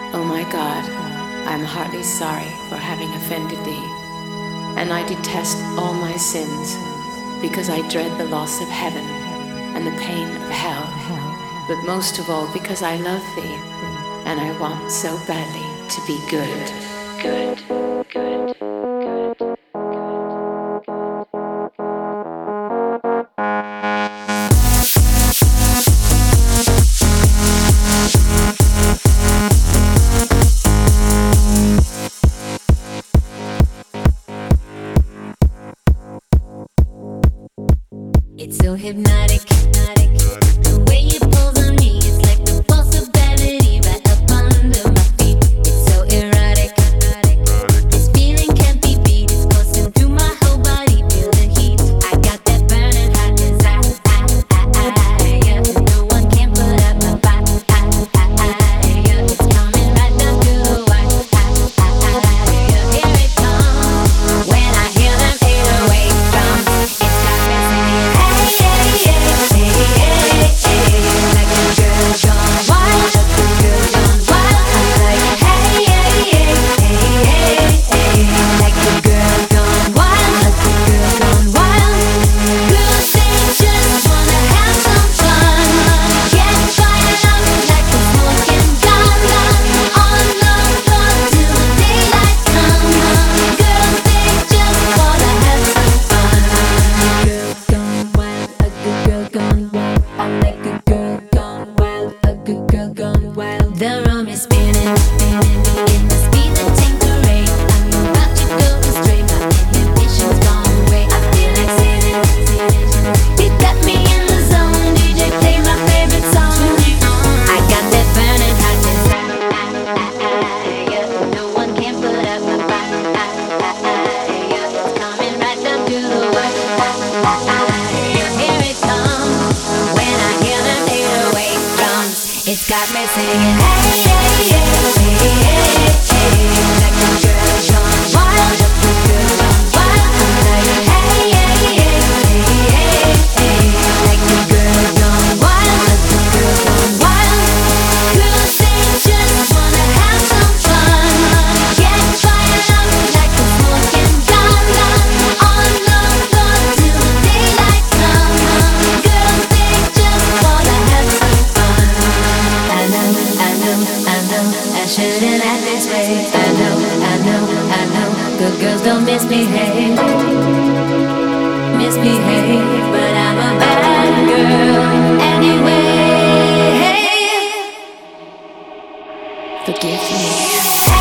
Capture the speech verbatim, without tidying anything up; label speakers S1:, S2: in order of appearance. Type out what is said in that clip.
S1: O my God, I am heartily sorry for having offended thee, and I detest all my sins, because I dread the loss of heaven and the pain of hell, but most of all because I love thee, and I want so badly to be good, good, good, good.
S2: It's so hypnotic, hypnotic. The way it pulls on me, it's like the pulse of gravity right up under my feet. It's so erotic, erotic. This feeling can't be beat. It's coursing through my whole body, feel the heat. I got that burning hot desire. Yeah. No one can put out my fire. Yeah. It's coming right down to the wire. Yeah. Here it comes. When I hear them eight oh eight drums, it's got me singing. The room is spinning, spinning in the speed that takes the rain. I'm about to go astray, my inhibitions gone away. I feel like singing, singing. You got me in the zone, D J play my favorite song. I got that burning hot desire. No one can put out my fire. It's coming right down to the wire. Here it comes. When I hear them eight oh eight drums, it's got me singing. Hey, hey, hey, hey, hey, hey. Like a girl gone wild, a girl gone wild. I'm like, hey, hey, hey, hey, hey, hey. Like a girl gone wild, a girl gone wild. Girls, they just wanna have some fun. Get fired up like a smoking gun. On the floor till the daylight comes. Girls, they just wanna have some fun. I know, I know, I know, I shouldn't act this way. I know, I know, I know, good girls don't misbehave, misbehave, but I'm a bad girl anyway.
S1: Forgive me.